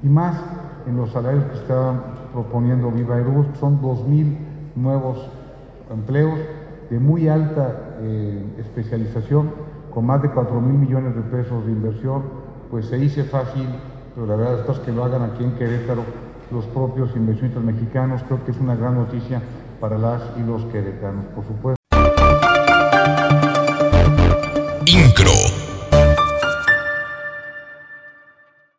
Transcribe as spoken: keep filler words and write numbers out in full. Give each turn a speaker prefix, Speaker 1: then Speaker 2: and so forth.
Speaker 1: y más en los salarios que está proponiendo Viva Aerobús, que son dos mil nuevos empleos de muy alta eh, especialización, con más de cuatro mil millones de pesos de inversión. Pues se dice fácil, pero la verdad es que lo hagan aquí en Querétaro los propios inversionistas mexicanos. Creo que es una gran noticia para las y los queretanos, por supuesto.
Speaker 2: Incro.